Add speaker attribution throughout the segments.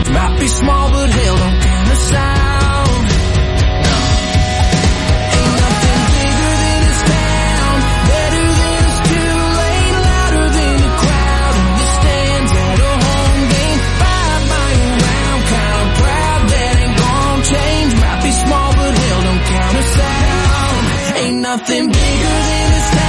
Speaker 1: Might be small, but hell don't count us out. No. Ain't nothing bigger than this town, better than us too late, louder than the crowd in the stands at a home game. 5 mile round, kinda proud that ain't gonna change. Might be small, but hell don't count us out. Ain't nothing bigger than this town.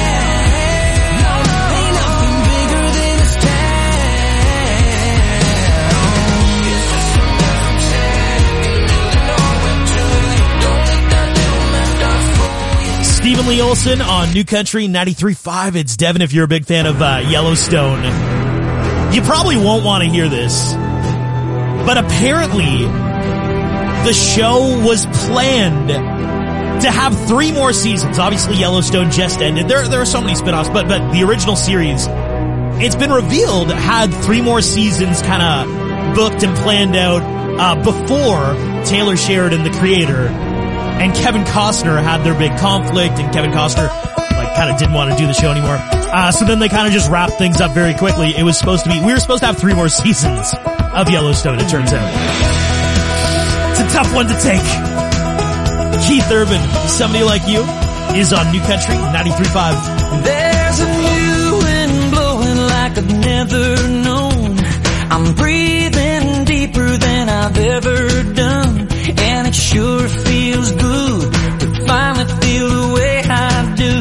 Speaker 2: Stephen Lee Olson on New Country 93.5. It's Devin if you're a big fan of Yellowstone. You probably won't want to hear this, but apparently the show was planned to have 3 more seasons. Obviously Yellowstone just ended. There are so many spinoffs, but the original series, it's been revealed, had 3 more seasons kind of booked and planned out before Taylor Sheridan, the creator, and Kevin Costner had their big conflict, and Kevin Costner kind of didn't want to do the show anymore. So then they kind of just wrapped things up very quickly. We were supposed to have 3 more seasons of Yellowstone, it turns out. It's a tough one to take. Keith Urban, Somebody Like You, is on New Country 93.5.
Speaker 1: There's a new wind blowing like I've never known. I'm breathing deeper than I've ever done, and it sure feels good to finally feel the way I do.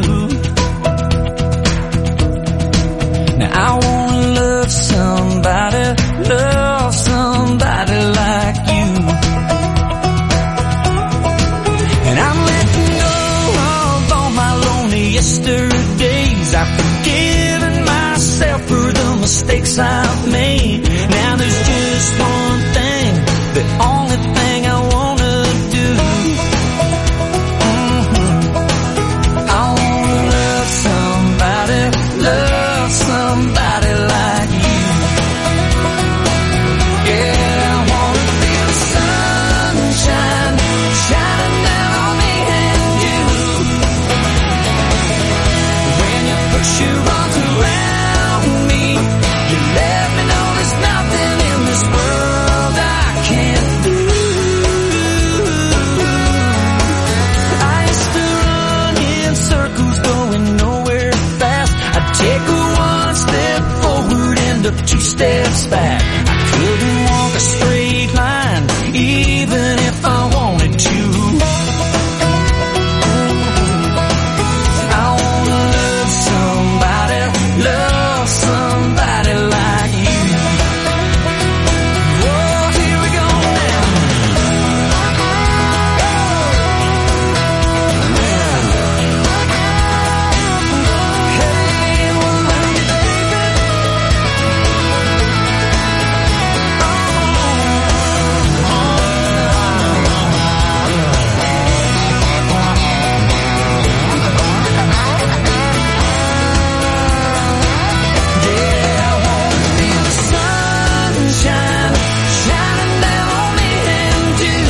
Speaker 1: Now I wanna love somebody like you. And I'm letting go of all my lonely yesterdays. I've forgiven myself for the mistakes I've made. Now there's just one thing, the only thing I wanna do. I wanna love somebody like you. Yeah, I wanna feel the sunshine shining down on me and you. When you put your arms around me, you let me know there's nothing in this world I can't do. I used to run in circles going nowhere fast. I'd take 1 step forward, end up 2 steps back. I couldn't walk a straight line even if I wanted to. I wanna love somebody like you. Oh, here we go now. Hey, well, love you, baby. Yeah, I wanna feel the sunshine shining down on me and you.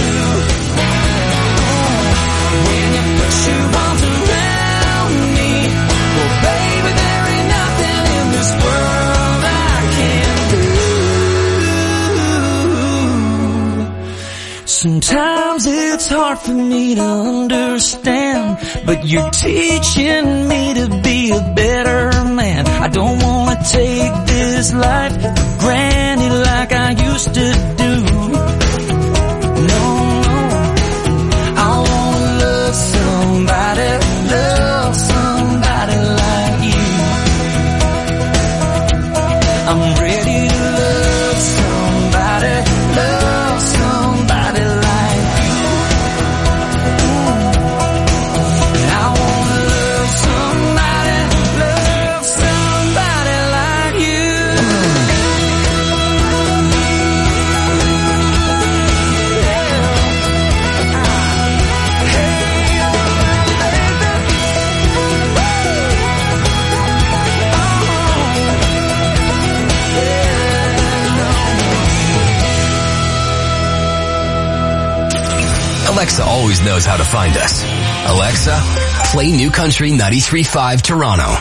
Speaker 1: When you put your arms around me, well, baby, there ain't nothing in this world I can't do. Sometimes it's hard for me to understand, but you're teaching me to be a better man. I don't wanna take this life for granted like I used to do. No, I wanna love somebody like you. I'm ready to love somebody like you. And I wanna love somebody like you.
Speaker 3: Alexa always knows how to find us. Alexa, play New Country 93.5 Toronto.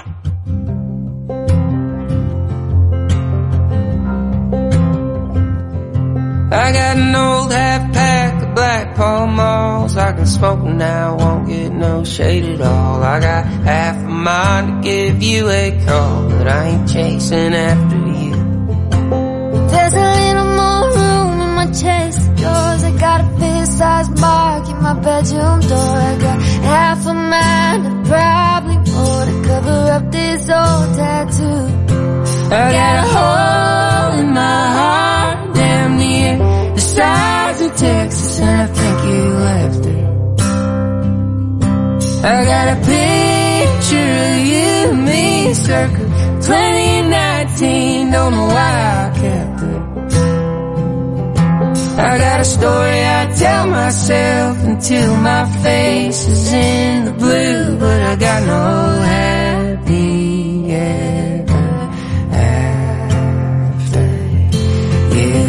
Speaker 4: I got an old half pack of Black Pall Malls. I can smoke now, won't get no shade at all. I got half a mind to give you a call, but I ain't chasing after you.
Speaker 5: There's a little more room in my chest of yours. I got a fist-sized mark in my bedroom door. I got half a mind and probably more to cover up this old tattoo.
Speaker 4: I got a hole in my heart damn near the size of Texas, and I think you left it. I got a picture of you and me circa 2019, don't know why I kept it. I got a story I tell myself until my face is in the blue, but I got no happy ever after you.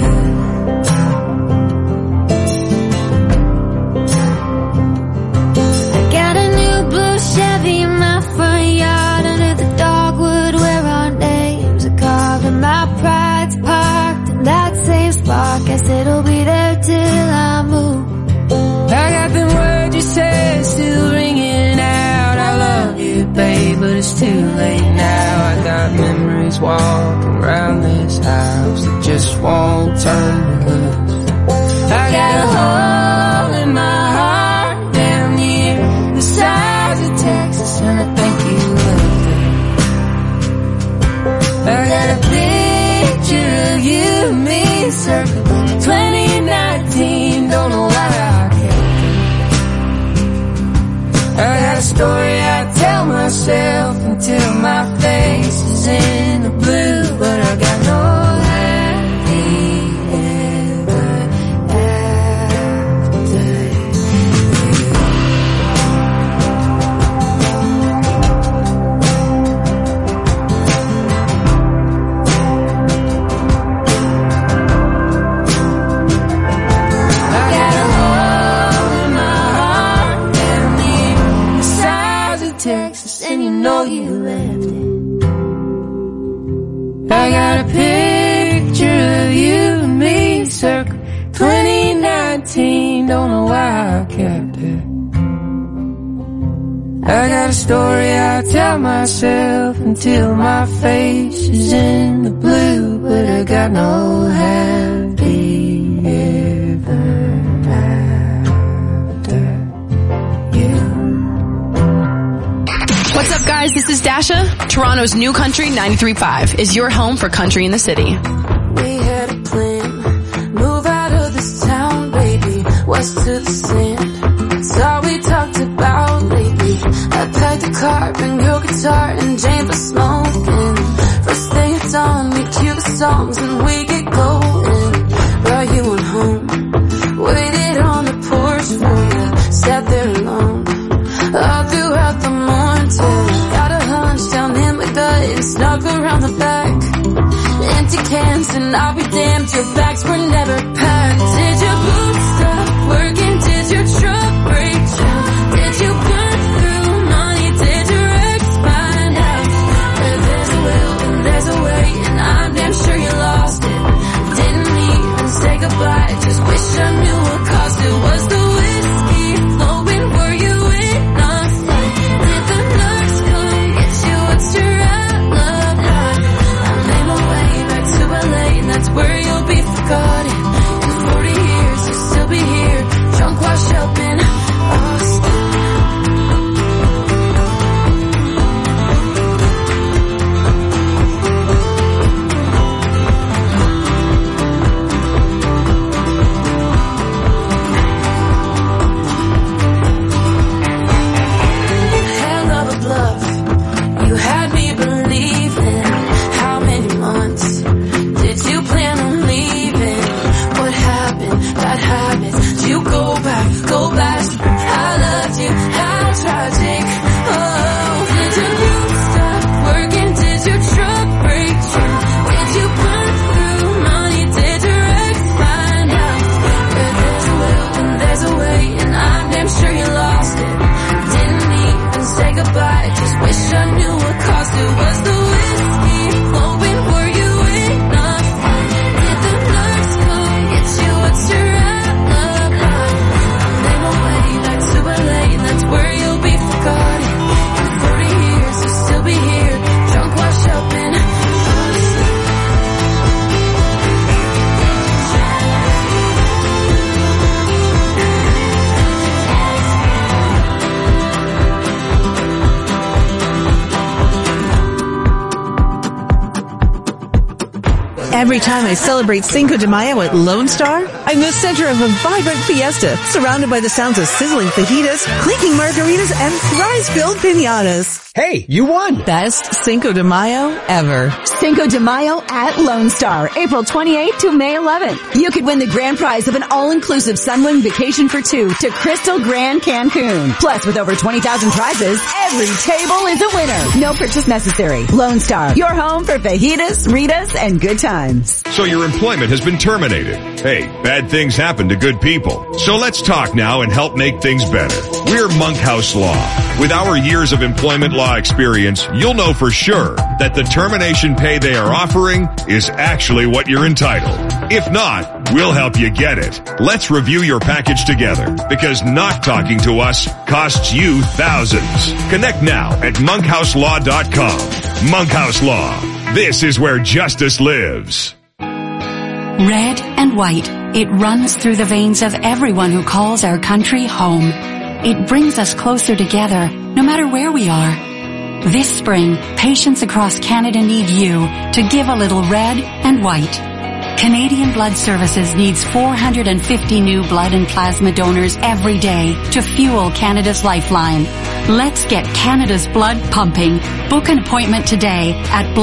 Speaker 5: I got a new blue Chevy in my front yard. Under the dogwood where our names are carved, and my pride's parked in that same spot. Guess it'll be there till I move.
Speaker 4: I got them words you said still ringing out. I love you, babe, but it's too late now. I got memories walking around this house that just won't turn me loose. I got a hole in my heart down near the size of Texas, and I think you left it. I got a picture of you and me circa 2019, don't know why I kept it. I got a story I tell myself until my face is in the blue, but I got no happy ever after Texas, and you know you left it. I got a picture of you and me circa 2019, don't know why I kept it. I got a story I tell myself until my face is in the blue, but I got no happy ever after you.
Speaker 6: What's up, guys? This is Dasha. Toronto's New Country 93.5 is your home for country in the city.
Speaker 5: We had a plan, move out of this town, baby, west to the sand. That's all we talked about lately. I packed the car, bring your guitar, and Jane for smoking. First thing it's on, we cue the songs and we get going. Brought you on home, waited on the porch for you, sat there alone all throughout the morning till got a hunch down in my gut and snuck around the back. Empty cans and I'll be damned, your bags were never packed. Did your boots stop working? Did your truck break down? Did you burn through money? Did your ex find out? There's a will and there's a way, and I'm damn sure you lost it. Didn't even say goodbye, just wish I knew what caused it. Was the whiskey flowing? Were you in on sight? Did the nurse come get you? What's your outlook like? I made my way back to LA, and that's where you'll be forgotten. In 40 years, you'll still be here, drunk, washed up in Austin.
Speaker 7: Every time I celebrate Cinco de Mayo at Lone Star, I'm the center of a vibrant fiesta, surrounded by the sounds of sizzling fajitas, clinking margaritas, and prize-filled piñatas.
Speaker 8: Hey, you won!
Speaker 7: Best Cinco de Mayo ever.
Speaker 9: Cinco de Mayo at Lone Star, April 28th to May 11th. You could win the grand prize of an all-inclusive Sunwing vacation for two to Crystal Grand Cancun. Plus, with over 20,000 prizes, every table is a winner. No purchase necessary. Lone Star, your home for fajitas, ritas, and good times.
Speaker 10: So your employment has been terminated. Hey, bad things happen to good people. So let's talk now and help make things better. We're Monkhouse Law. With our years of employment law experience, you'll know for sure that the termination pay they are offering is actually what you're entitled. If not, we'll help you get it. Let's review your package together, because not talking to us costs you thousands. Connect now at monkhouselaw.com. Monkhouse Law. This is where justice lives.
Speaker 11: Red and white, it runs through the veins of everyone who calls our country home. It brings us closer together, no matter where we are. This spring, patients across Canada need you to give a little red and white. Canadian Blood Services needs 450 new blood and plasma donors every day to fuel Canada's lifeline. Let's get Canada's blood pumping. Book an appointment today at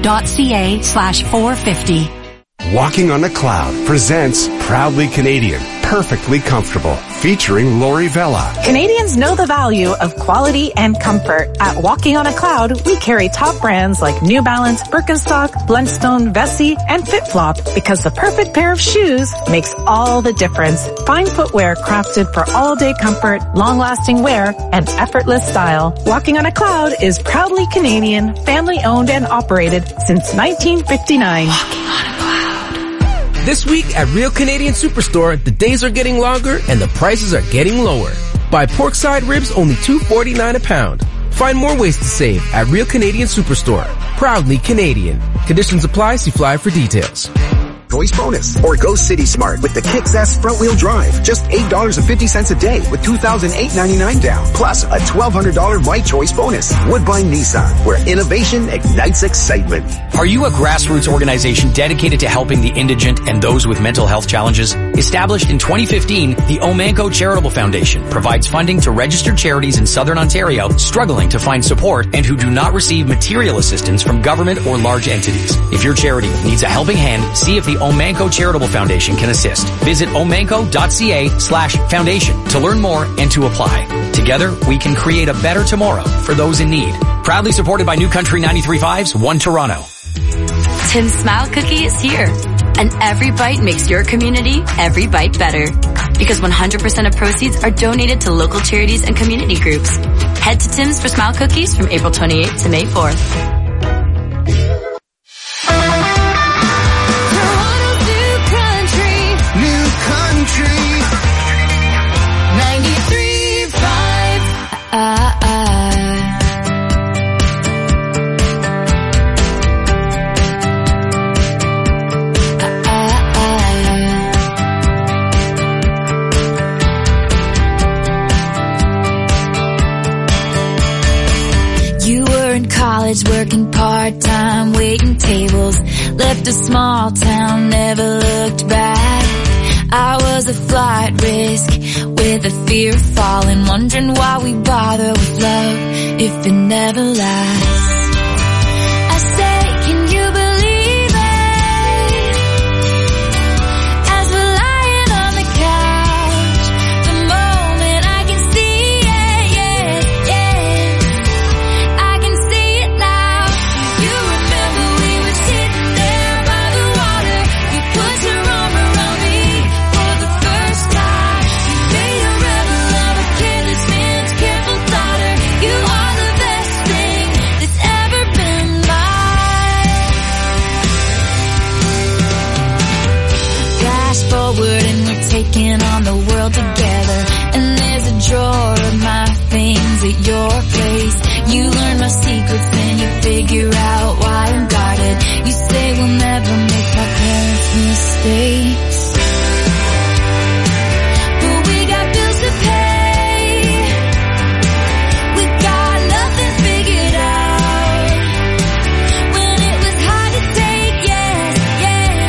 Speaker 11: blood.ca/450.
Speaker 12: Walking on a Cloud presents Proudly Canadian, Perfectly Comfortable, featuring Lori Vella.
Speaker 13: Canadians know the value of quality and comfort. At Walking on a Cloud, we carry top brands like New Balance, Birkenstock, Blundstone, Vessi, and FitFlop, because the perfect pair of shoes makes all the difference. Fine footwear crafted for all-day comfort, long-lasting wear, and effortless style. Walking on a Cloud is proudly Canadian, family-owned and operated since 1959.
Speaker 9: Walking on a Cloud.
Speaker 8: This week at Real Canadian Superstore, the days are getting longer and the prices are getting lower. Buy porkside ribs only $2.49 a pound. Find more ways to save at Real Canadian Superstore. Proudly Canadian. Conditions apply. See flyer for details.
Speaker 14: Choice Bonus. Or go City Smart with the Kicks S front-wheel drive. Just $8.50 a day with $2,899 down. Plus a $1,200 My Choice Bonus. Woodbine Nissan, where innovation ignites excitement.
Speaker 15: Are you a grassroots organization dedicated to helping the indigent and those with mental health challenges? Established in 2015, the Omanco Charitable Foundation provides funding to registered charities in Southern Ontario struggling to find support and who do not receive material assistance from government or large entities. If your charity needs a helping hand, see if the Omanco Charitable Foundation can assist. Visit omanco.ca/foundation to learn more and to apply. Together, we can create a better tomorrow for those in need. Proudly supported by New Country 93.5's One Toronto.
Speaker 16: Tim's Smile Cookie is here. And every bite makes your community every bite better. Because 100% of proceeds are donated to local charities and community groups. Head to Tim's for Smile Cookies from April 28th to May 4th.
Speaker 5: Working part-time, waiting tables, left a small town, never looked back. I was a flight risk with a fear of falling, wondering why we bother with love if it never lasts. I say, can you believe it? As we're lying on the couch, the moment I can see it, yeah. I can see it now. You remember we were sitting there by the water. You put your arm around me for the first time. You made a rebel of a careless man's careful daughter. You are the best thing that's ever been mine. Flash forward and we're taking on the world together. And there's a drawer of my things at your place. You learn my secrets, then you figure out why I'm guarded. You say we'll never make my parents' mistakes. But we got bills to pay. We got nothing figured out. When it was hard to take, yes.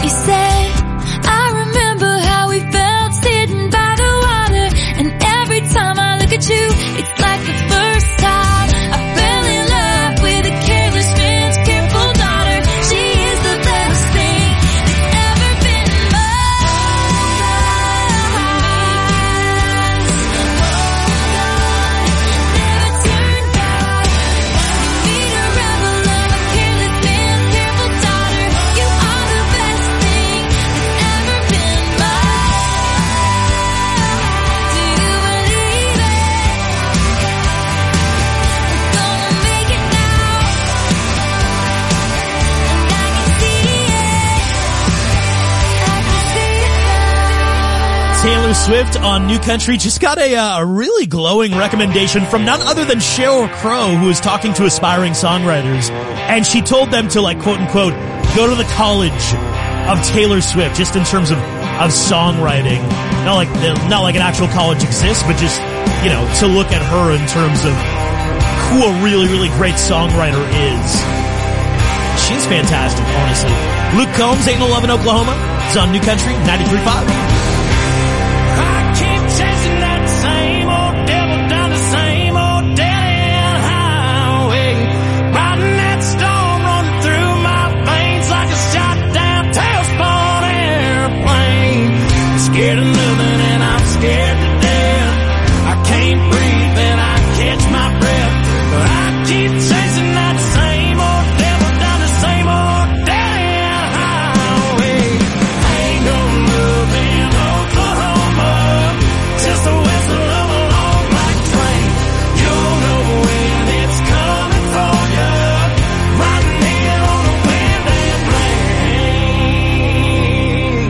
Speaker 1: He said, I remember how we felt sitting by the water, and every time I look at you, it's like the first time I fell in love with a careless man's careful daughter. She is the best thing that's ever been
Speaker 2: Taylor Swift on New Country just got a really glowing recommendation from none other than Sheryl Crow, who was talking to aspiring songwriters, and she told them to, like, quote unquote, go to the college of Taylor Swift, just in terms of songwriting. Not like an actual college exists, but just, you know, to look at her in terms of who a really, really great songwriter is. She's fantastic, honestly. Luke Combs, 811 Oklahoma. It's on New Country 93.5.
Speaker 1: chasing that same old devil down the same old dead-end highway. Riding that storm running through my veins like a shot-down tailspun airplane. Scared of nothing and I'm scared to death. I can't breathe and I catch my breath, but I keep chasing that same old devil down the same old dead-end highway. I ain't gonna move in Oklahoma, just the whistle of a long black train. You'll know when it's coming for you, riding in on the wind and rain.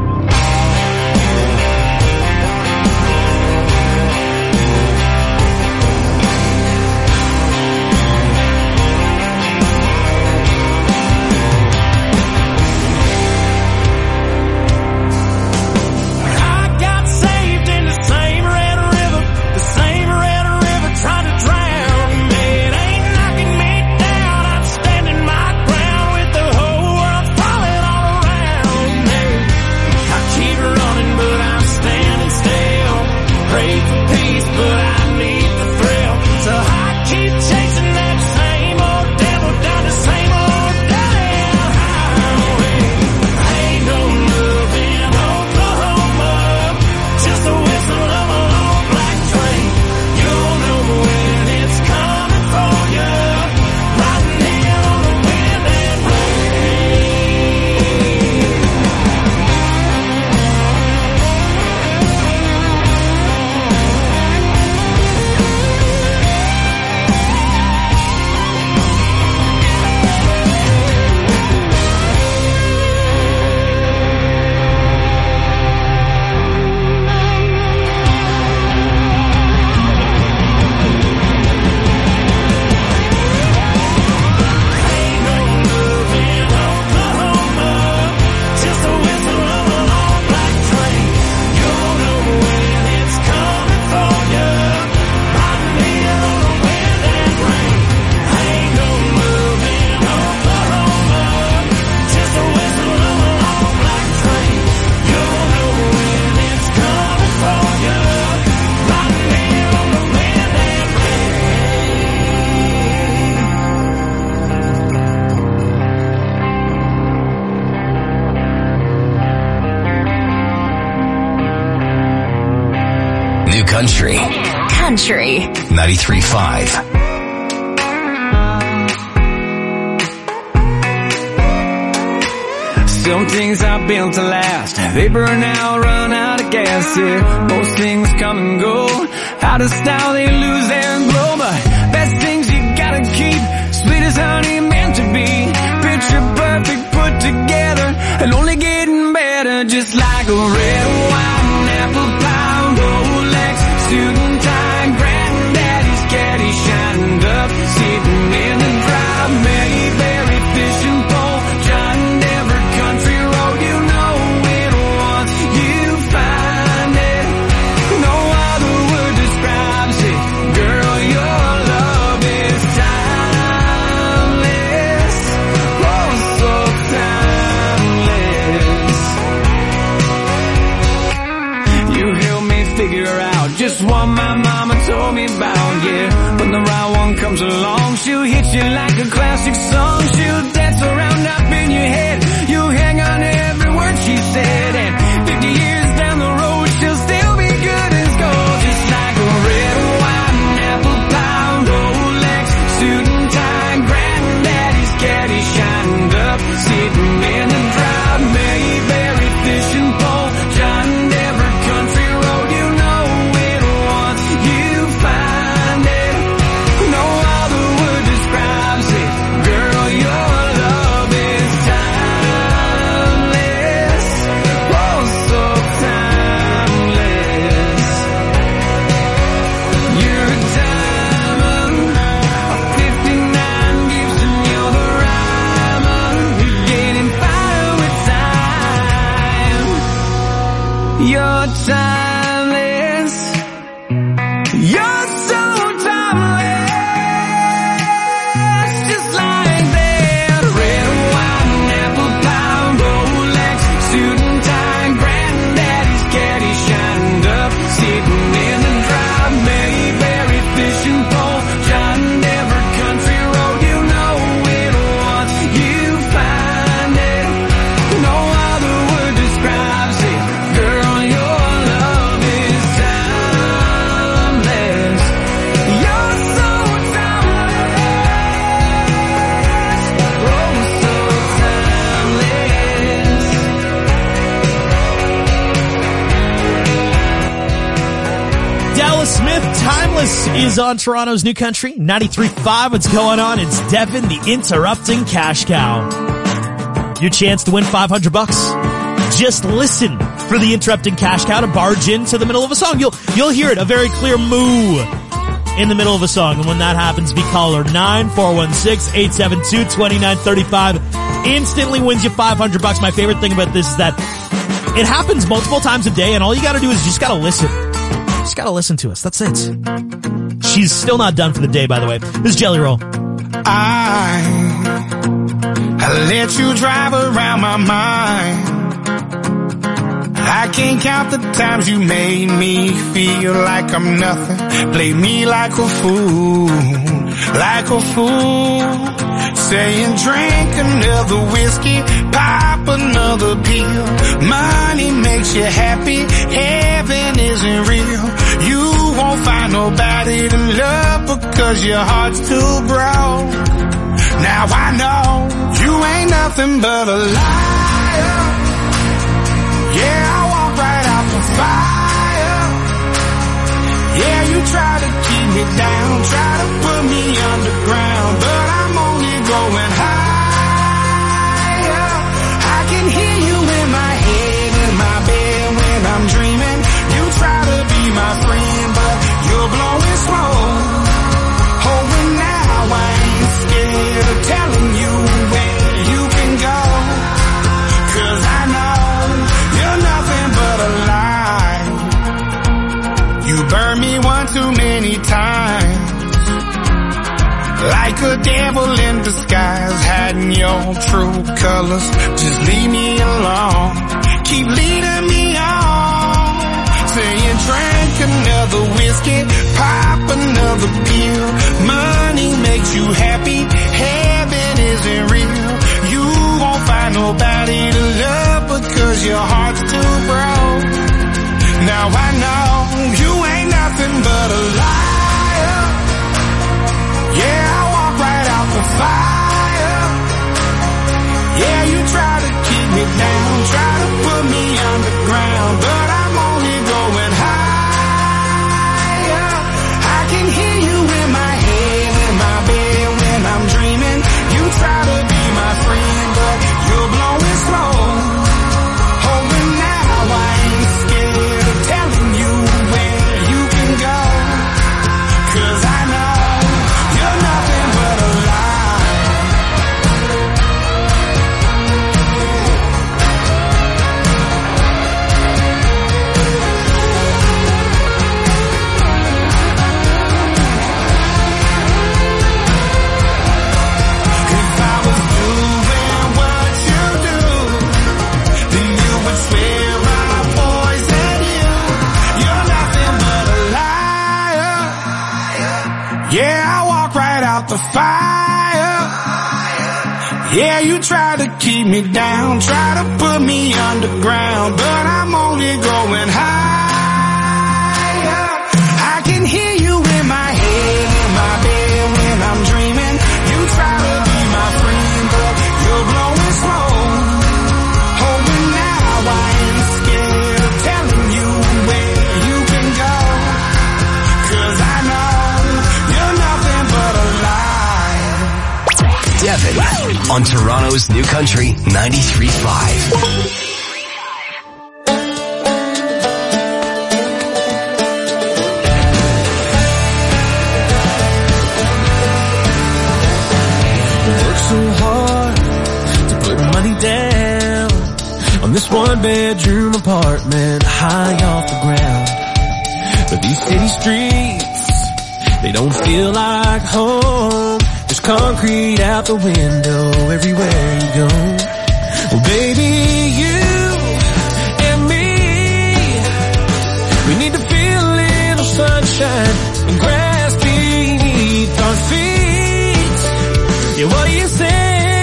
Speaker 1: I got saved in the same red river trying to drown me. It ain't knocking me down, I'm standing my ground with the whole world falling all around me. I keep running but I'm standing still, pray for peace but I need the thrill. So I keep chasing that same old devil down the same old dead-end highway. I ain't gonna move in Oklahoma, just the whistle of a long black train. You'll know when it's coming for you, riding in on the wind and just the whistle of a long black train. You'll know when it's coming for you, riding in on the wind and rain. I ain't gonna move in Oklahoma, just the whistle of a long black train. You'll know when it's coming for you, riding in on the wind and
Speaker 3: New Country
Speaker 6: Country.
Speaker 3: 93.5.
Speaker 17: Some things are built to last, they burn out, run out of gas, yeah. Most things come and go, out of style they lose their glow, but best things you gotta keep, sweet as honey meant to be, picture perfect put together, and only getting better, just like a red wine, apple pie, Rolex, suit and tie, granddaddy's caddy shined up, sitting in the drive, Mayberry fishing pole, John Denver country road, you know it once you find it, no other word describes it, girl, your love is timeless, oh so timeless. You're timeless. You're so timeless. Just like that. Red wine, apple pie, Rolex, suit and tie, granddaddy's caddy shined up, sitting in the drive, Mayberry fishing pole, John Denver country road. You know it once you find it. No other word describes it. Girl, your love is timeless. You're so timeless. Oh, so timeless.
Speaker 2: Dallas Smith, Timeless, is on Toronto's New Country 93.5. What's going on? It's Devin, the interrupting cash cow. Your chance to win $500. Just listen for the interrupting cash cow to barge into the middle of a song. You'll hear it, a very clear moo in the middle of a song. And when that happens, be caller 9-416-872-2935. Instantly wins you $500. My favorite thing about this is that it happens multiple times a day, and all you gotta do is you just gotta listen. Just gotta listen to us. That's it. She's still not done for the day, by the way. This is Jelly Roll.
Speaker 18: I let you drive around my mind. I can't count the times you made me feel like I'm nothing. Play me like a fool, like a fool. Saying drink another whiskey, pop another pill. Money makes you happy, heaven isn't real. You won't find nobody to love because your heart's too broke. Now I know you ain't nothing but a liar. Yeah, I walk right out the fire. Yeah, you try to keep me down, try to put me underground, but I'm only going higher. I can hear you in my head, in my bed when I'm dreaming. You try to be my friend, but you're blowing smoke. Oh, and now I ain't scared of telling you where you can go, 'cause I know you're nothing but a lie. You burned me one too many times, like a devil in disguise, hiding your true colors. Just leave me alone, keep leading me on. Saying drink another whiskey, pop another pill. Money makes you happy, heaven isn't real. You won't find nobody to love because your heart's too broke. Now I know you ain't nothing but a liar. Yeah, I walk right out the fire. Yeah, you try to keep me down, try to put me underground, but I'm only going higher. I can hear you in my head, in my bed when I'm dreaming. You try to be my friend, but you're blowing smoke. Oh, and now I ain't scared of telling you where you can go, 'cause I know you're nothing but a lie. If I was doing what you do, then you would swear my poison you. You're nothing but a liar. Yeah, I walk right out the fire. Yeah, you try to keep me down, try to put me underground, but I'm only going higher. I can hear you in my head, in my bed when I'm dreaming. You try to be my friend, but you're blowing smoke. Oh, and now I ain't scared of telling you where you can go, 'cause I know you're nothing but a lie.
Speaker 3: Devin on Toronto's New Country 93.5.
Speaker 1: Work so hard to put money down
Speaker 17: on this one-bedroom apartment high off the ground. But these city streets, they don't feel like home. There's concrete out the window everywhere you go. Well, baby, you and me, we need to feel a little sunshine and grass beneath our feet. Yeah, what do you say?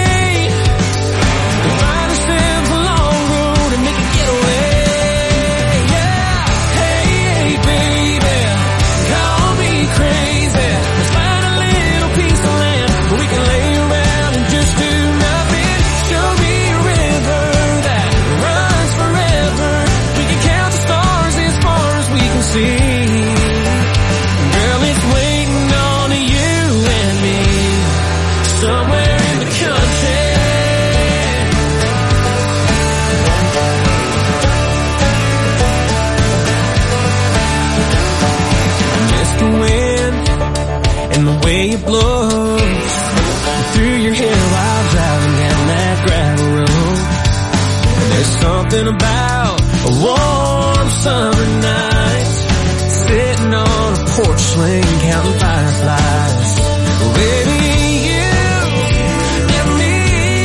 Speaker 17: It blows through your hair while driving down that gravel road. There's something about a warm summer night, sitting on a porch swing counting fireflies. Baby, you and me,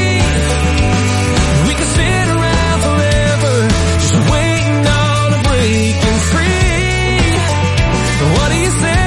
Speaker 17: we can sit around forever, just waiting on a breaking free. What do you say?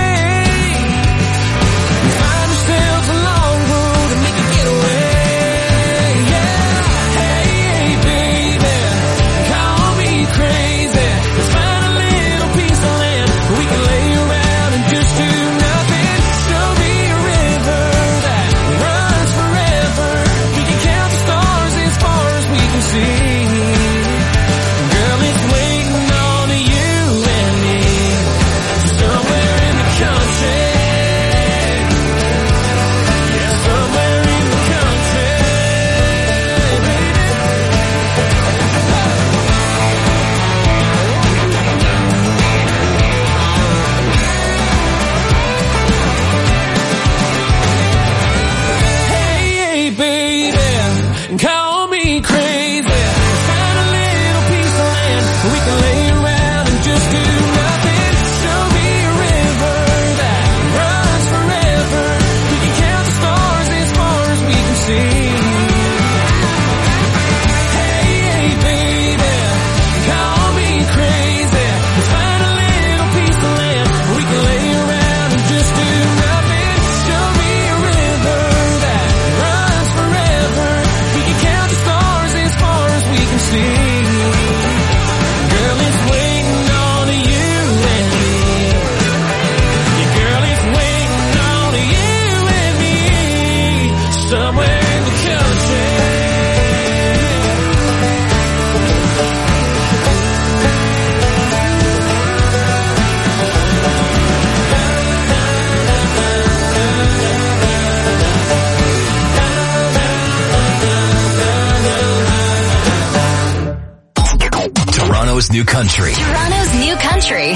Speaker 3: New Country.
Speaker 16: Toronto's New Country.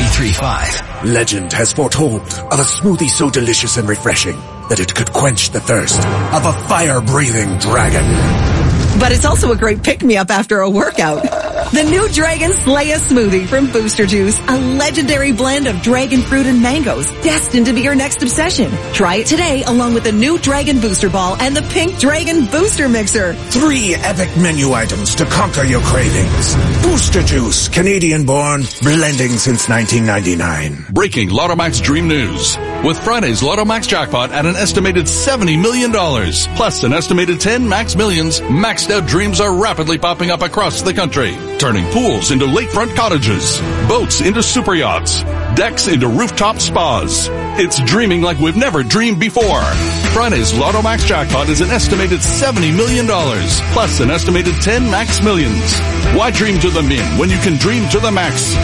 Speaker 3: 93.5.
Speaker 19: Legend has foretold of a smoothie so delicious and refreshing that it could quench the thirst of a fire-breathing dragon.
Speaker 7: But it's also a great pick-me-up after a workout. The new Dragon Slayer smoothie from Booster Juice, a legendary blend of dragon fruit and mangoes, destined to be your next obsession. Try it today along with the new Dragon Booster Ball and the Pink Dragon Booster Mixer.
Speaker 19: 3 epic menu items to conquer your cravings. Booster Juice, Canadian-born, blending since 1999.
Speaker 20: Breaking Lotto Max Dream News. With Friday's Lotto Max jackpot at an estimated $70 million, plus an estimated 10 Max Millions, maxed out dreams are rapidly popping up across the country, turning pools into lakefront cottages, boats into super yachts, decks into rooftop spas. It's dreaming like we've never dreamed before. Friday's Lotto Max jackpot is an estimated $70 million, plus an estimated 10 Max Millions. Why dream to the min when you can dream to the max?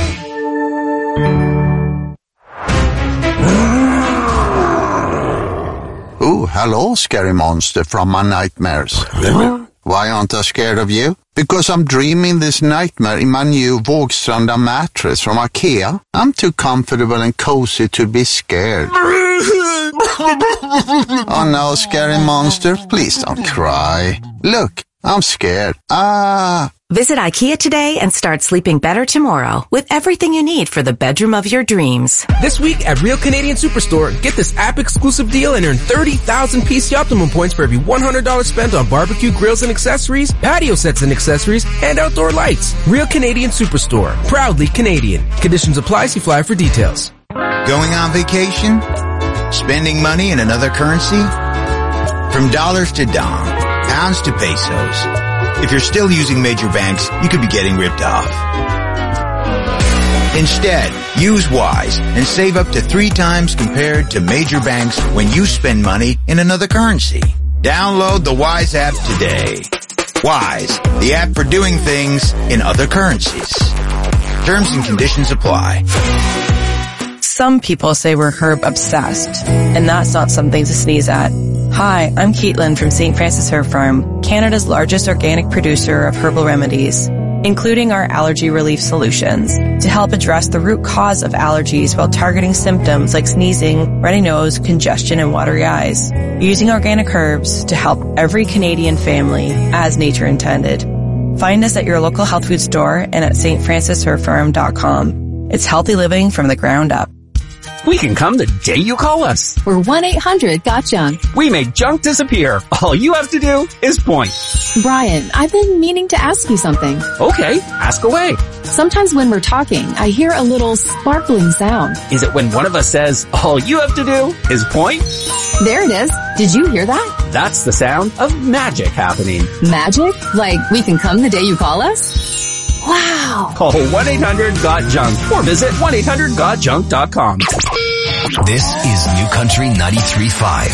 Speaker 21: Oh, hello, scary monster from my nightmares. Why aren't I scared of you? Because I'm dreaming this nightmare in my new Vågstranda mattress from IKEA. I'm too comfortable and cozy to be scared. Oh no, scary monster, please don't cry. Look, I'm scared.
Speaker 4: Visit IKEA today and start sleeping better tomorrow with everything you need for the bedroom of your dreams.
Speaker 8: This week at Real Canadian Superstore, get this app-exclusive deal and earn 30,000 PC Optimum points for every $100 spent on barbecue grills and accessories, patio sets and accessories, and outdoor lights. Real Canadian Superstore. Proudly Canadian. Conditions apply. See flyer for details.
Speaker 22: Going on vacation? Spending money in another currency? From dollars to dong, pounds to pesos. If you're still using major banks, you could be getting ripped off. Instead, use Wise and save up to 3 times compared to major banks when you spend money in another currency. Download the Wise app today. Wise, the app for doing things in other currencies. Terms and conditions apply.
Speaker 23: Some people say we're herb obsessed, and that's not something to sneeze at. Hi, I'm Caitlin from St. Francis Herb Farm, Canada's largest organic producer of herbal remedies, including our allergy relief solutions, to help address the root cause of allergies while targeting symptoms like sneezing, runny nose, congestion, and watery eyes, using organic herbs to help every Canadian family as nature intended. Find us at your local health food store and at stfrancisherbfarm.com. It's healthy living from the ground up.
Speaker 24: We can come the day you call us.
Speaker 25: We're 1-800-GOT-JUNK.
Speaker 24: We make junk disappear. All you have to do is point.
Speaker 25: Brian, I've been meaning to ask you something.
Speaker 24: Okay, ask away.
Speaker 25: Sometimes when we're talking, I hear a little sparkling sound.
Speaker 24: Is it when one of us says, all you have to do is point?
Speaker 25: There it is. Did you hear that?
Speaker 24: That's the sound of magic happening.
Speaker 25: Magic? Like we can come the day you call us? Wow.
Speaker 24: Call 1-800-GOT-JUNK or visit 1-800-GOT-JUNK.com.
Speaker 3: This is New Country 93.5,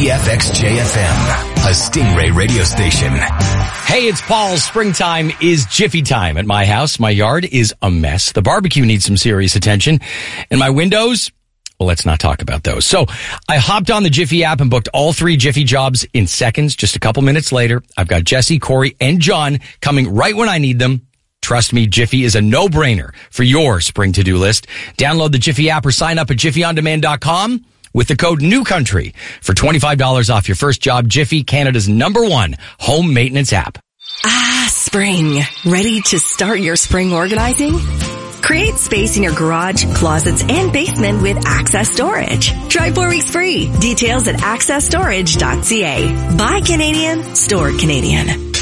Speaker 3: CFXJFM, a Stingray radio station.
Speaker 15: Hey, it's Paul. Springtime is Jiffy time at my house. My yard is a mess. The barbecue needs some serious attention. And my windows, well, let's not talk about those. So I hopped on the Jiffy app and booked all 3 Jiffy jobs in seconds. Just a couple minutes later, I've got Jesse, Corey, and John coming right when I need them. Trust me, Jiffy is a no-brainer for your spring to-do list. Download the Jiffy app or sign up at jiffyondemand.com with the code NEWCOUNTRY for $25 off your first job. Jiffy, Canada's #1 home maintenance app.
Speaker 7: Ah, spring. Ready to start your spring organizing? Create space in your garage, closets, and basement with Access Storage. Try 4 weeks free. Details at accessstorage.ca. Buy Canadian, store Canadian.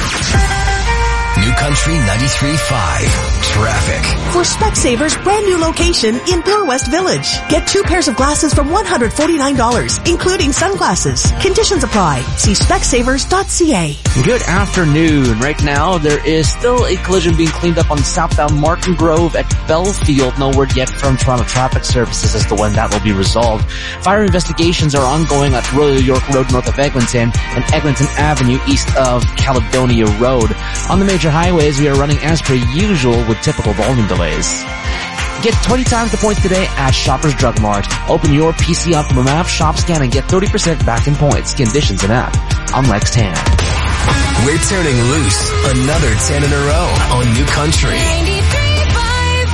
Speaker 3: New Country 93.5 Traffic.
Speaker 26: For Specsavers' brand new location in Pure West Village. Get 2 pairs of glasses from $149, including sunglasses. Conditions apply. See specsavers.ca.
Speaker 27: Good afternoon. Right now, there is still a collision being cleaned up on southbound Martin Grove at Belfield. No word yet from Toronto Traffic Services as to when that will be resolved. Fire investigations are ongoing at Royal York Road north of Eglinton and Eglinton Avenue east of Caledonia Road. On the major highways, we are running as per usual with typical volume delays. Get 20 times the points today at Shoppers Drug Mart. Open your PC Optimum app, shop, scan, and get 30% back in points. Conditions and app. I'm Lex Tan.
Speaker 3: We're turning loose another 10 in a row on New Country.
Speaker 1: 93.5.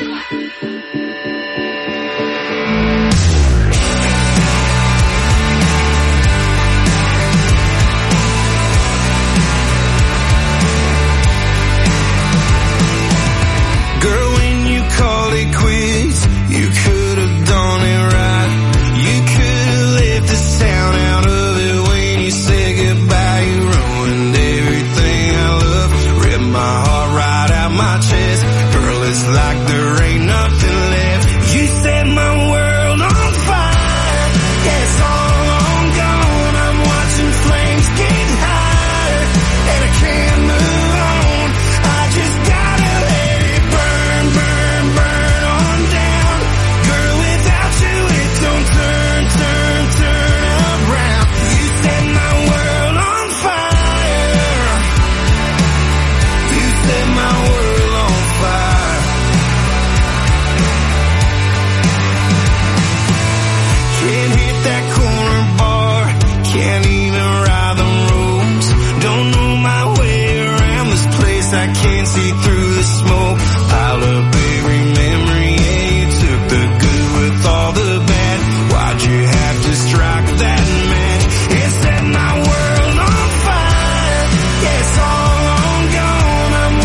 Speaker 18: Girl, when you called it quits, you could have done it right. You could have left the sound out of it when you said goodbye. You ruined everything I love, ripped my heart right out my chest. Girl, it's like there ain't nothing left. You set my world on fire. Yeah, it's all on gone. I'm watching flames get higher, and I can't move on. I just gotta let it burn, burn, burn on down. Girl, without you, it don't turn, turn, turn around. You set my world on fire. You set my world on fire. Can't hit that corner bar, can't even ride the ropes. Don't know my way around this place, I can't see through the smoke. Piled up every memory, yeah, you took the good with all the bad. Why'd you have to strike that match? It set my world on fire. Yeah, it's all on gone. I'm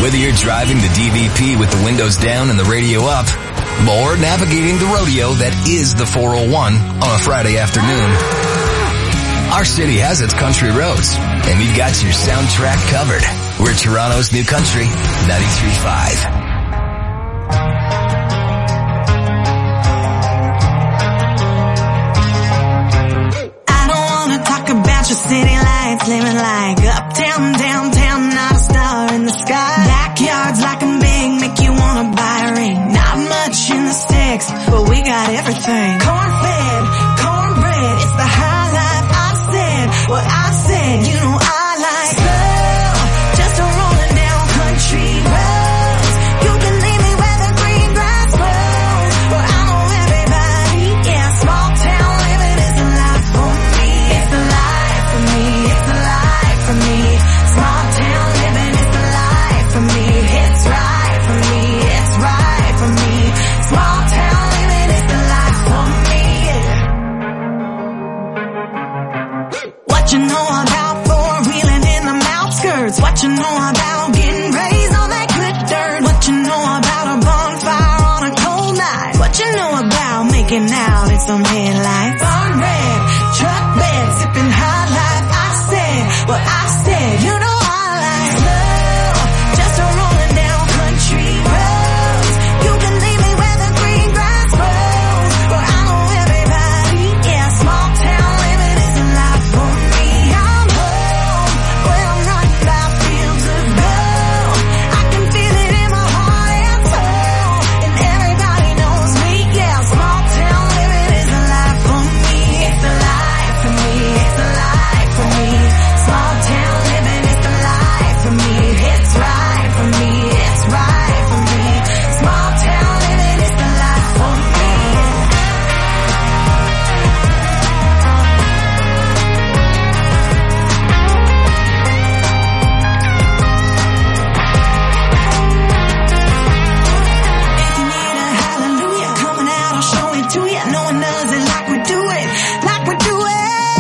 Speaker 3: Whether you're driving the DVP with the windows down and the radio up, or navigating the rodeo that is the 401 on a Friday afternoon, our city has its country roads, and we've got your soundtrack covered. We're Toronto's New Country 93.5.
Speaker 1: Your city lights living like uptown, downtown, not a star in the sky. Backyards like I'm big, make you wanna buy a ring. Not much in the sticks, but we got everything. Corn-fed, cornbread, it's the high life. I said what I said, you know I like slow, just a rolling down country roads. You can leave me where the green grass grows, where I know everybody. Yeah, small town living is a life for me. It's a life. It's a life for me. Small town living is the life for me. It's right for me. It's right for me. Small town living is the life for me. What you know about four-wheeling in the outskirts? What you know about getting raised on that good dirt? What you know about a bonfire on a cold night? What you know about making out in some headlights? Barn red, truck bed, sipping high life. What I said, you know I like slow, just a rolling down country roads. You can leave me where the green grass grows, where I know everybody. Yeah, small town living is a life for me. I'm home, where I'm running by fields of gold. I can feel it in my heart and soul, and everybody knows me. Yeah, small town living is a life for me. It's a life for me. It's a life for me. Small town living is the life for me. It's right for me. It's right for me. Small town living is the life for me. If you need a hallelujah coming out, I'll show it to you. No one does it like we do it. Like we do it.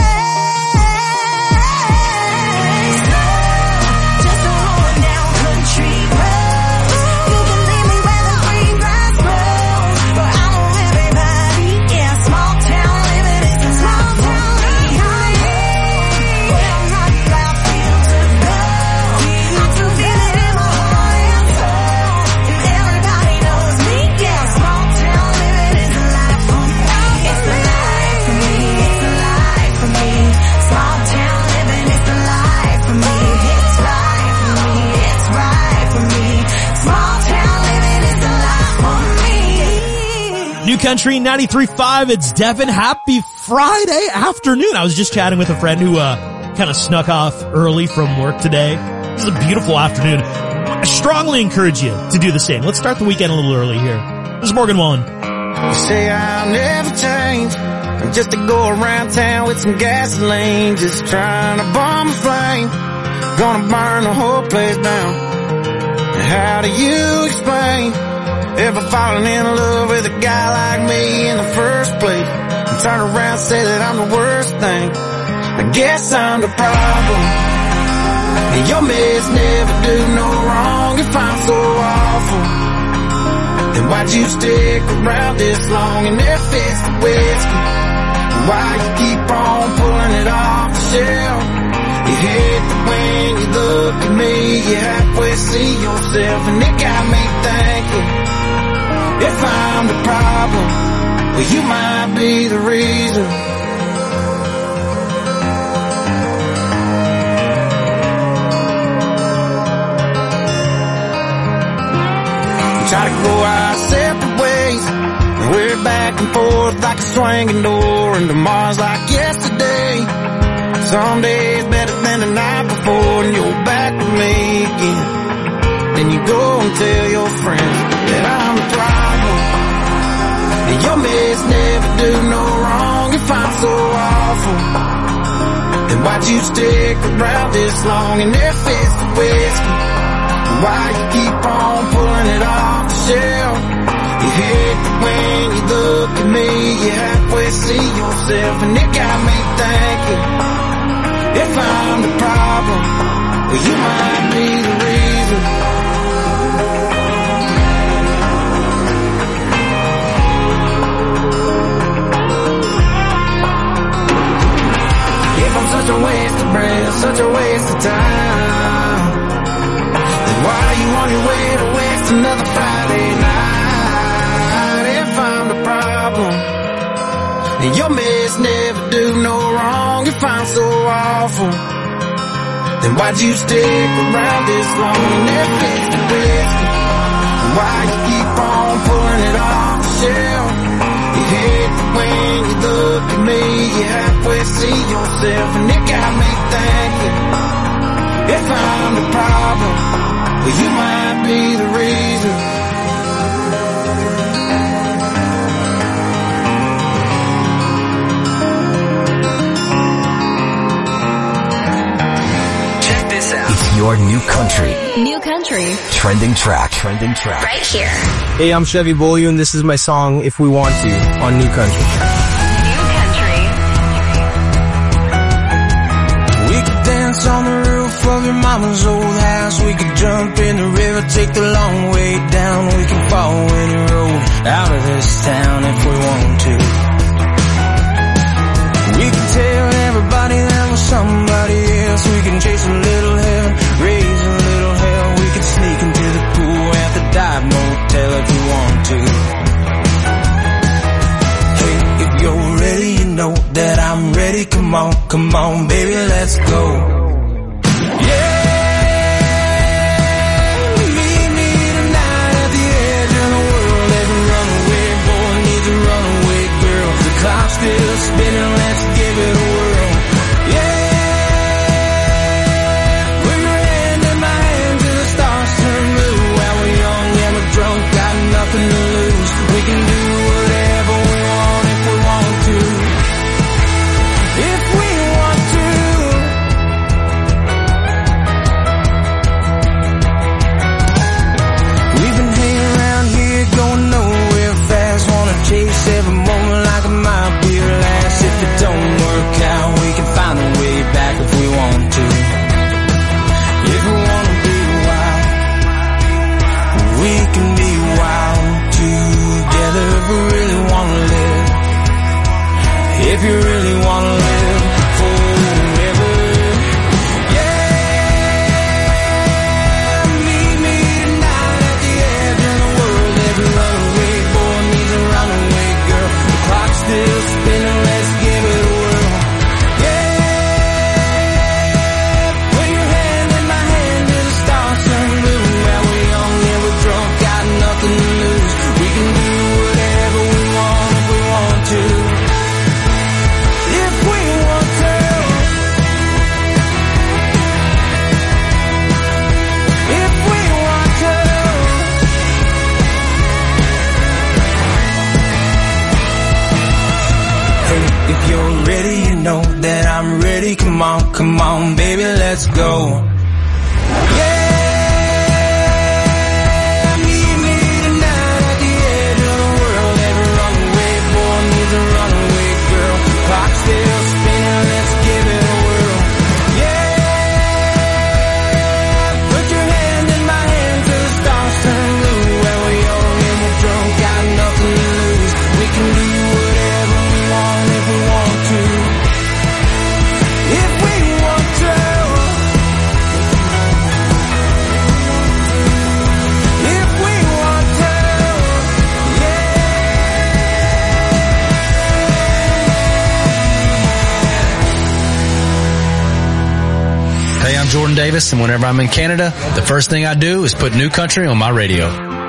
Speaker 2: New Country 93.5, it's Devin. Happy Friday afternoon. I was just chatting with a friend who kind of snuck off early from work today. This is a beautiful afternoon. I strongly encourage you to do the same. Let's start the weekend a little early here. This is Morgan Wallen.
Speaker 17: You say I'll never change. I'm just to go around town with some gasoline, just trying to bomb a flame. Gonna burn the whole place down. How do you explain ever falling in love with a guy like me in the first place, and turn around and say that I'm the worst thing? I guess I'm the problem, and your mess never do no wrong. If I'm so awful, then why'd you stick around this long? And if it's the whiskey, why you keep on pulling it off the shelf? You hate that when you look at me, you halfway see yourself, and it got me thinking, if I'm the problem, well, you might be the reason. We try to go our separate ways, and we're back and forth like a swinging door, and tomorrow's like yesterday. Some days better than the night before, and you're back with me again. Then you go and tell your friends that I'm the problem, and your mess never do no wrong. If I'm so awful, then why'd you stick around this long? And if it's the whiskey, why you keep on pulling it off the shelf? You hate that when you look at me, you halfway see yourself, and it got me thinking, if I'm the problem, well, you might be the reason. waste of time. Then why are you on your way to waste another Friday night? If I'm the problem, then your mates never do no wrong. If I'm so awful, then why'd you stick around this long and never fix the whiskey? Why you keep on pulling it off the shelf? You hate the way you look at me, you halfway see yourself, and it got me thinking, if I'm the problem, well you might be the reason.
Speaker 3: It's your new country.
Speaker 25: New country.
Speaker 3: Trending track.
Speaker 25: Right here.
Speaker 5: Hey, I'm Chevy Beaulieu, and this is my song, If We Want To, on New Country.
Speaker 17: We could dance on the roof of your mama's old house. We could jump in the river, take the long way down. We can follow any road out of this town if we want to. We can tell everybody that we're somebody else. We can chase a little heaven, raise a little hell. We can sneak into the pool at the dive motel if we want to. Hey, if you're ready, you know that I'm ready. Come on, baby, let's go. Yeah, meet me tonight at the edge of the world. Every runaway boy needs a runaway girl. The clock's still spinning, let's give it a whirl. Nothing to lose. We can do whatever we want if we want to. If we want to. We've been hanging around here going nowhere fast. Wanna chase every moment like it might be the last. If it don't work out, we can find a way back if we want to. If we wanna be wild, we can be wild together if we really wanna live. If you really wanna live forever. Yeah, meet me tonight at the edge of the world. Every runaway boy needs a runaway girl. The clock's still spinning, let's give it a whirl. Yeah, put your hand in my hand till the stars turn blue. Well, we're young and we're drunk, got nothing to lose. We can do whatever we want if we want to. If we want to. If we want to. Hey, if you're ready, you know that I'm ready. Come on, baby, let's go. Yeah. Clock's still spinning, let's give it a whirl. Yeah, put your hand in my hand till the stars turn blue. Well, we're young and we're drunk, got nothing to lose. We can do whatever we want if we want to. If we want to. If we want to.
Speaker 9: Hey, I'm Jordan Davis, and whenever I'm in Canada, the first thing I do is put New Country on my radio.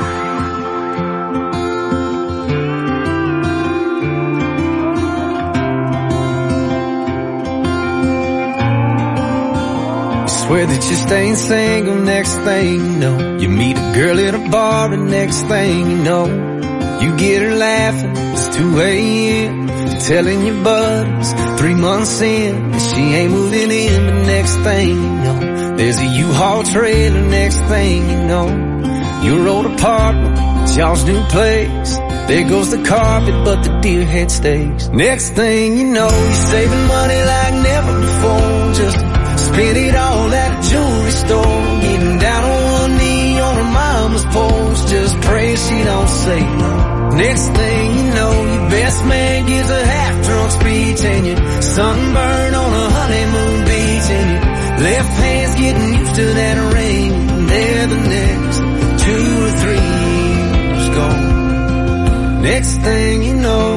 Speaker 17: Swear that you're staying single, next thing you know, you meet a girl at a bar, and next thing you know, you get her laughing, it's 2 a.m., telling your buddies 3 months in that she ain't moving in. But next thing you know, there's a U-Haul trailer. Next thing you know, your old apartment, it's y'all's new place. There goes the carpet, but the deer head stays. Next thing you know, you're saving money like never before. Just spend it all at a jewelry store. Getting down on one knee on her mama's porch, just pray she don't say no. Next thing you know, your best man gives a half-drunk speech, and you're sunburned on a honeymoon beach, and you left hand's getting used to that ring. And there the next 2 or 3 years go. Next thing you know,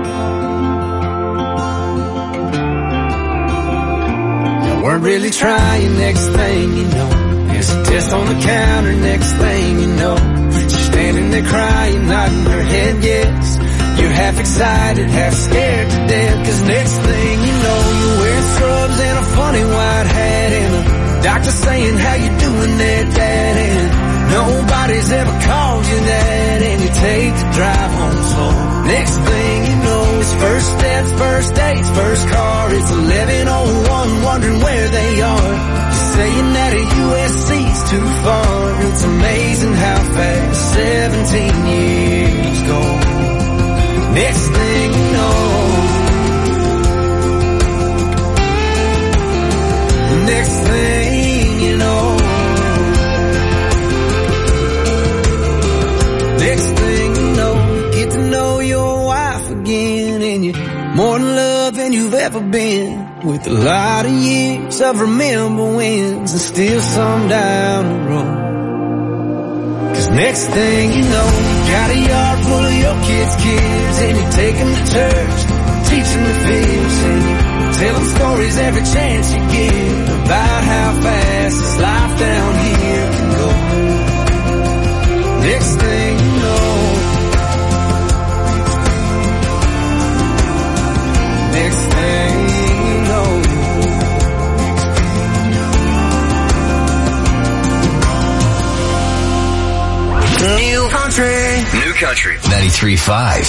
Speaker 17: you weren't really trying. Next thing you know, there's a test on the counter. Next thing you know, she's standing there crying, nodding her head yes. You're half excited, half scared to death. Cause next thing you know, you're wearing scrubs and a funny white hat, and the doctor saying, how you doing there, Dad? And nobody's ever called you that, and you take the drive home slow. Next thing you know, it's first steps, first dates, first car. It's 11:01, wondering where they are. You're saying that a USC's too far. It's amazing how fast 17 years go. Next thing you know, next thing you know, next thing you know, you get to know your wife again, and you're more in love than you've ever been, with a lot of years of remember wins and still some down the road. Cause next thing you know, you got a yard full of your kids' and you take them to church, teach them to fish, and you tell them stories every chance you get about how fast this life down here can go. Next thing you know, next thing you know,
Speaker 3: New country. New country. 93.5.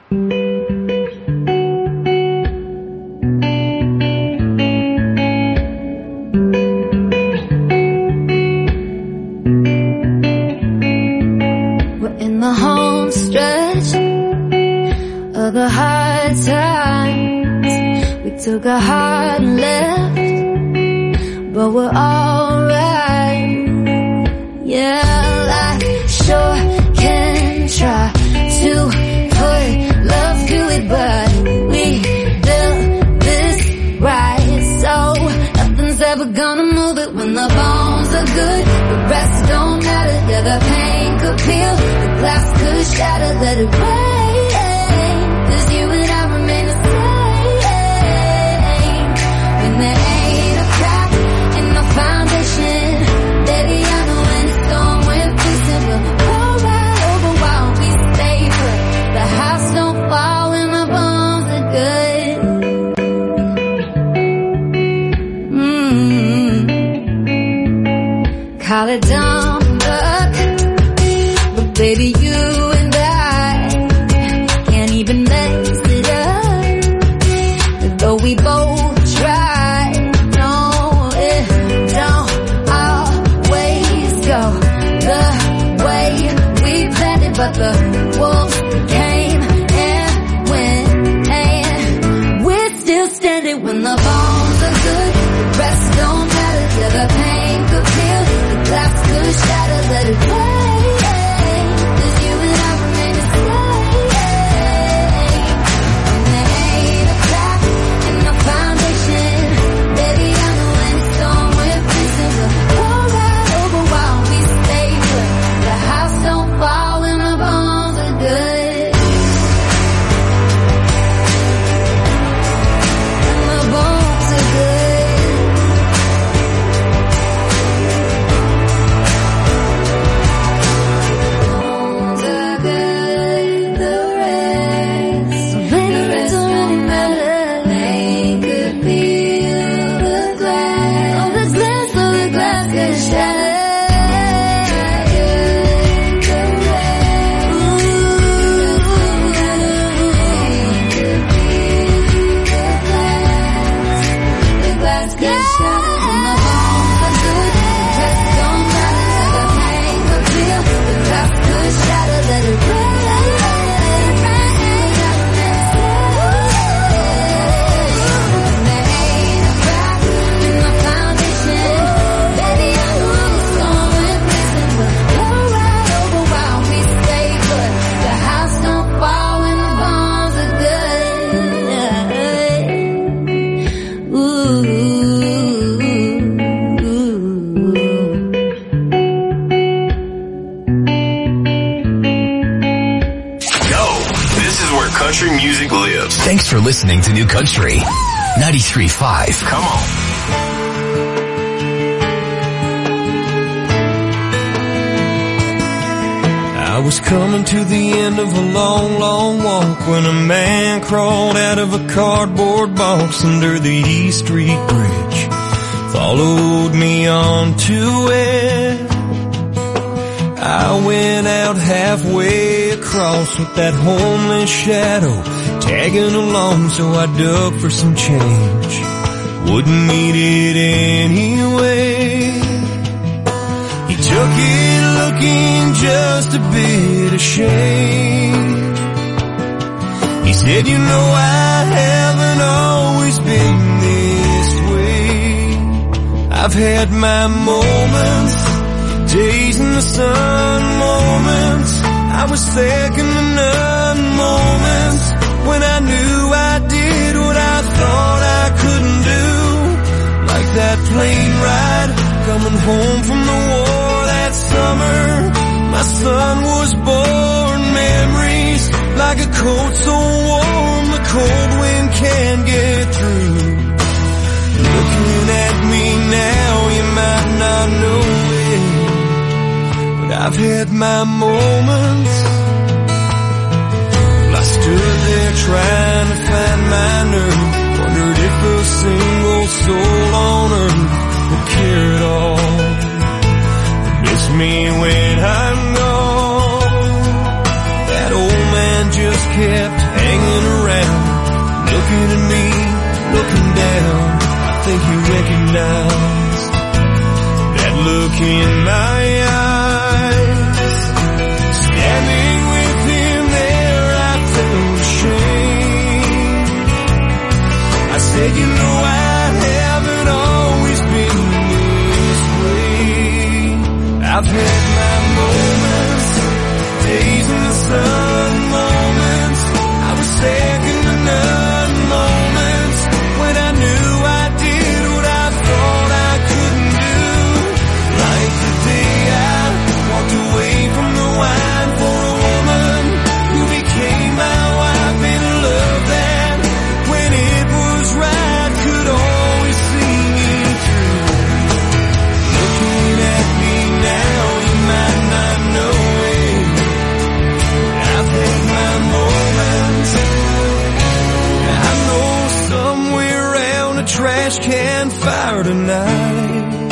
Speaker 1: We're in the home stretch of the hard times. We took a hard left, but we're alright. Yeah, I sure can try to put love to it, but we built this right, so nothing's ever gonna move it. When the bones are good, the rest don't matter. Yeah, the pain could peel, the glass could shatter. Let it rain, 'cause you and I remain the same. When there ain't a crack in the foundation, baby, I know when the storm we're facing will roll right over while we stay put. The house don't fall when the bones are good. Call it dumb luck, but baby, you and I can't even mess it up. Though we both try, no, it don't always go the way we planned it, but the wolves came and went, and we're still standing. When the bones are good, the rest don't matter. Yeah, the pain could peel, the glass could shatter. Let it rain, 'cause you
Speaker 3: Thanks for listening to New Country 93.5. Come on.
Speaker 6: I was coming to the end of a long, long walk when a man crawled out of a cardboard box under the East Street Bridge, followed me onto it. I went out halfway across with that homeless shadow tagging along, so I dug for some change. Wouldn't need it anyway. He took it looking just a bit ashamed. He said, you know, I haven't always been this way. I've had my moments, days in the sun, moments I was second to none, moments when I knew I did what I thought I couldn't do. Like that plane ride coming home from the war that summer. My son was born, memories like a coat so warm the cold wind can't get through. Looking at me now, you might not know it, but I've had my moments. Well, I stood there trying to find my nerve, wondered if a single soul on earth would care at all. Miss me when I'm gone. That old man just kept hanging around, looking at me, looking down. I think he recognized that look in my eyes. Standing with him there, I felt ashamed. I said, you know, I haven't always been this way. I've had my moments, days in the sun, moments I was second to none, moments when I knew I did what I thought I couldn't do. Like the day I walked away from the wine for a woman who became my wife in a love that, when it was right, could always see me through. Looking at me now, you might not know it. I've had my moments. I know somewhere around a trash can fire tonight,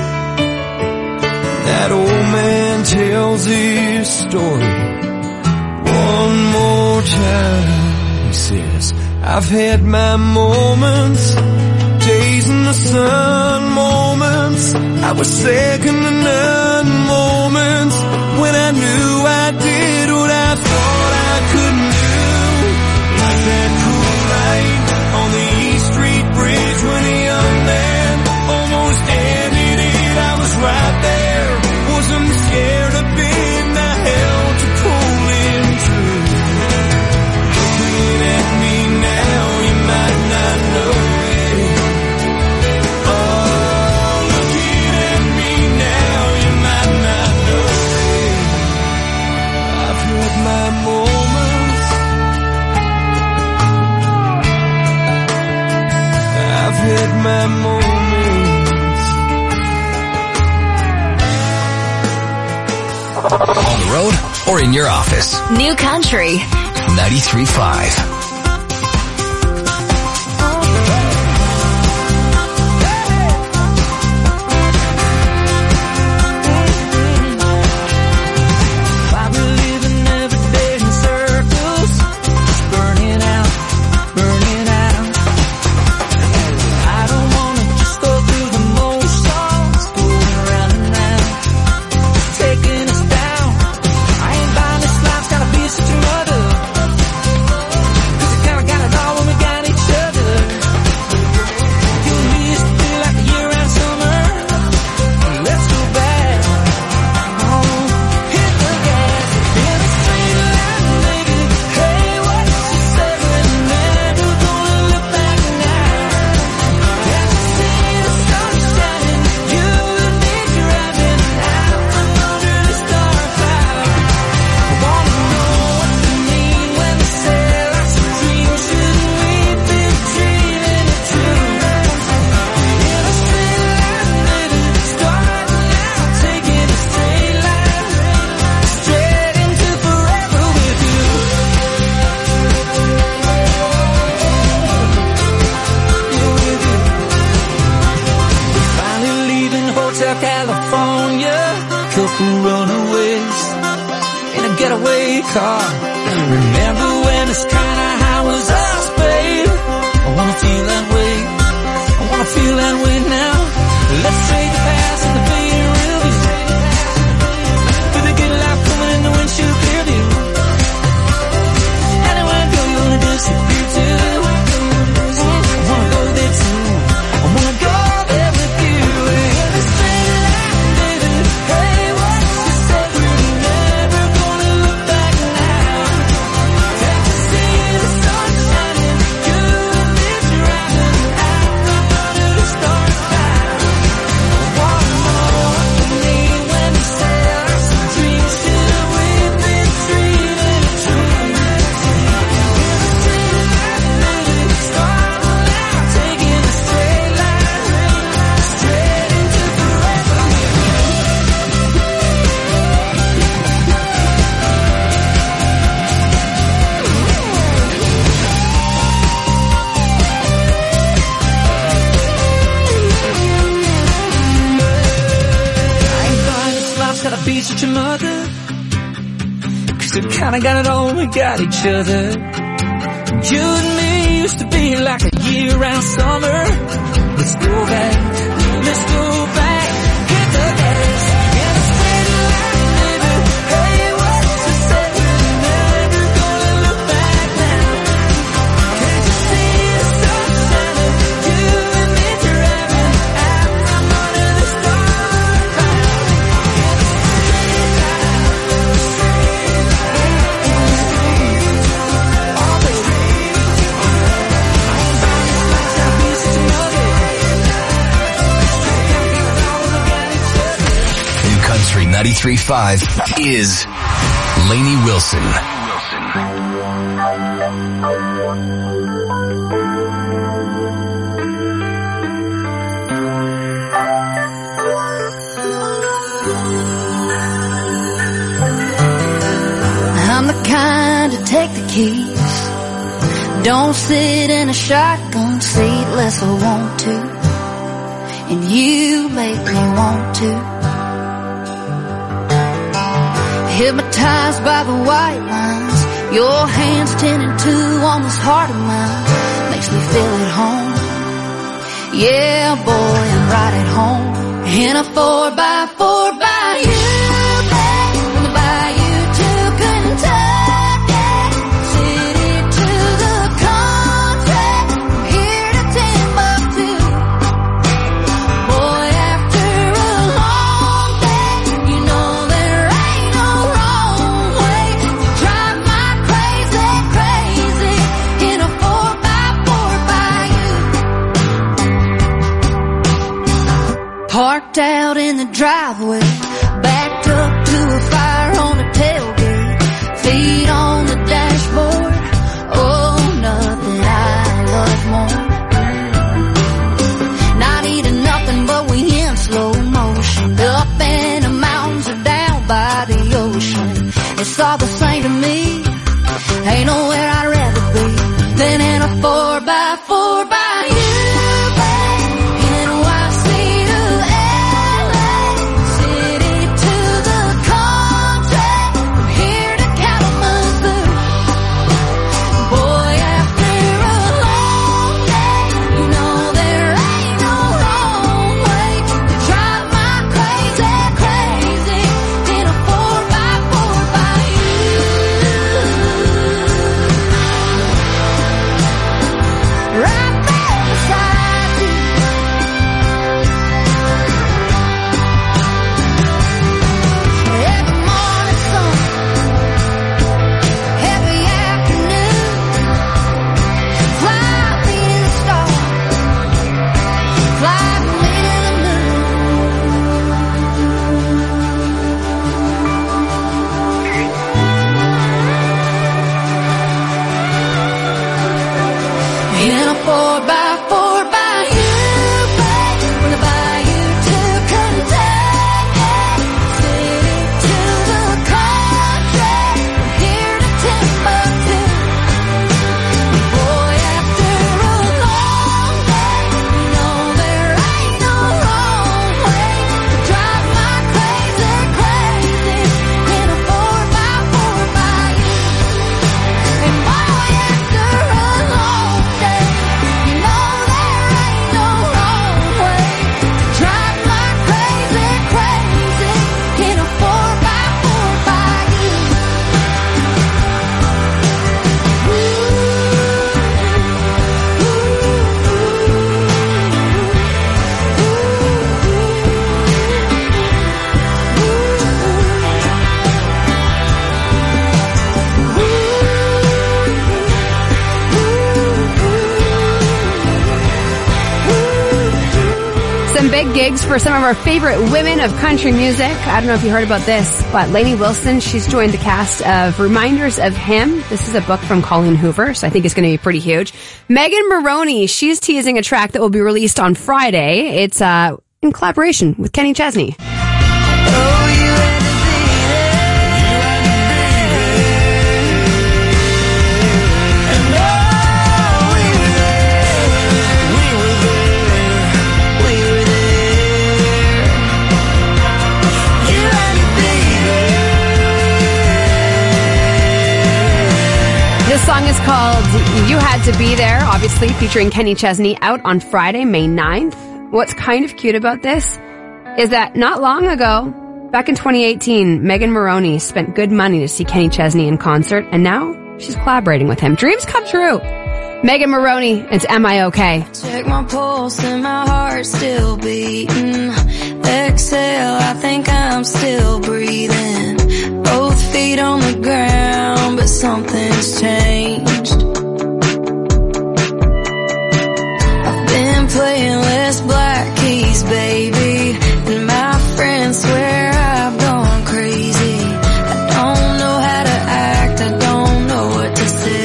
Speaker 6: that old man tells his story one more time. He says, I've had my moments, days in the sun, moments I was second to none, moments when I knew I did what I thought I couldn't do. Like that cool night on the East Street Bridge when a young man almost ended it. I was right there, wasn't scared a bit, and I held to pull him through. Looking at me now, you might not know it. Oh, looking at me now, you might not know it. I've had my moments. I've had my moments.
Speaker 3: On the road or in your office.
Speaker 25: New Country
Speaker 3: 93.5.
Speaker 1: Probably living every day in circles, just burning out, burning out. I don't wanna just go through the motions, going around and round, taking us down. I ain't buying this life's gotta be such a mother.
Speaker 17: Hotel California, couple runaways in a getaway car. Remember when it's kinda how was us, babe? I wanna feel that way. I wanna feel that way now. Let's trade the past and the fading real view. For the good life coming in the windshield clear view. Anywhere I go, you wanna disappear too. I wanna go there too. I wanna go there with you. In the straight line, baby. Hey, what you say? We're never gonna look back now. Can't you see the sun shining? You and me driving out under the stars now. One more for me when you say our dreams should we've been dreaming true. In the straight line, baby. Starting out, taking a straight line, straight into forever. I ain't buying this life's gotta be such a mother, 'cause we kinda got it all, we got each other. You and me used to be like a year-round summer. Let's go back, let's go back, hit the gas. In a straight line, baby. Hey, what you say? We're never gonna look back now. Can't you see the sun shining? You and me driving out from under the star cloud. In a straight line, all the
Speaker 3: New Country 93.5 is Lainey Wilson.
Speaker 1: I'm the kind to take the keys. Don't sit in a shotgun seat unless I want to. And you make me want to. Hypnotized by the white lines, your hands 10 and 2 on this heart of mine. Makes me feel at home. Yeah, boy, I'm right at home. In a 4x4 by you, babe. From the bayou to Kentucky, city to the country, from here to Timbuktu. Boy, after a long day, you know there ain't no wrong way to drive my crazy, crazy in a 4x4 by you. Parked out in the driveway, backed up to a fire on the tailgate, feet on the dashboard. Oh, nothing I love more. Not eating nothing, but we in slow motion, up in the mountains or down by the ocean. It's all the same to me. Ain't nowhere I'd rather be than in a 4x4 by you, babe. NYC to LA, city to
Speaker 10: live gigs for some of our favorite women of country music. I don't know if you heard about this, but Lainey Wilson, she's joined the cast of Reminders of Him. This is a book from Colleen Hoover, so I think it's going to be pretty huge. Megan Maroney, she's teasing a track that will be released on Friday. It's in collaboration with Kenny Chesney. This song is called You Had to Be There, obviously featuring Kenny Chesney, out on Friday, May 9th. What's kind of cute about this is that not long ago, back in 2018, Megan Maroney spent good money to see Kenny Chesney in concert, and now she's collaborating with him. Dreams come true. Megan Maroney, it's Am I Okay?
Speaker 1: Check my pulse and my heart still beating. Exhale, I think I'm still breathing. Both feet on the ground, but something's changed. I've been playing less black keys, baby, and my friends swear I've gone crazy. I don't know how to act, I don't know what to say.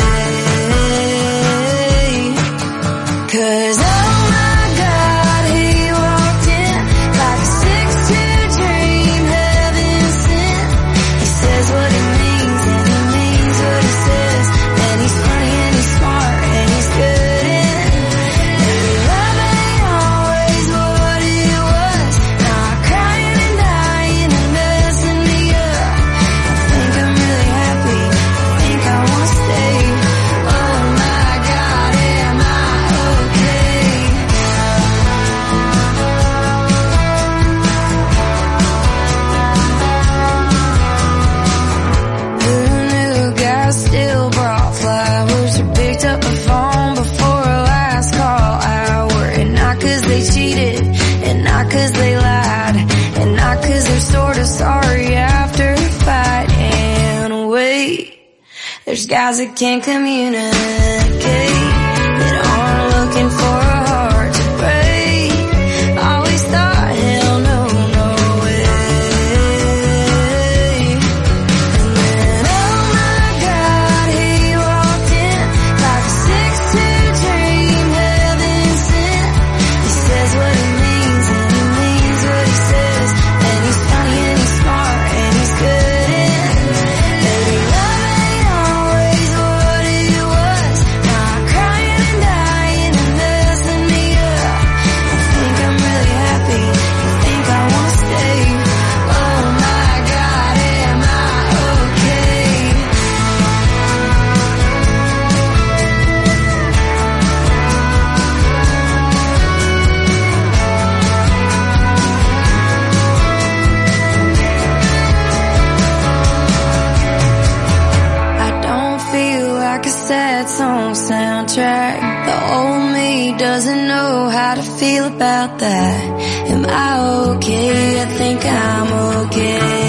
Speaker 1: 'Cause oh my God, he walked in like a 6'2" dream, heaven sent. He says what he means and he means what he says, and he's funny and he's smart and he's good in. Maybe love ain't always what it was. Now I'm crying and dying and messing me up. I think I'm really happy, I think I wanna stay. Oh my God, am I okay? Who knew guys still brought flowers or picked up the phone before a last call hour? And not 'cause they cheated, and not 'cause they lied, and not 'cause they're sorta sorry after a fight. And wait, there's guys that can't communicate, that aren't looking for a heart to break. Always thought, hell no, no way. And then, oh my God, he walked in like a 6'2" dream, heaven sent. He says what he means and he means what he says, and he's funny and he's smart and he's good in. Maybe love ain't always what it was. Now I'm crying and dying and messing me up. I think I'm really happy, I think I wanna stay. Oh my God, am I okay? I don't feel like a sad song soundtrack. The old me doesn't know how to feel about that. Am I okay? I think I'm okay.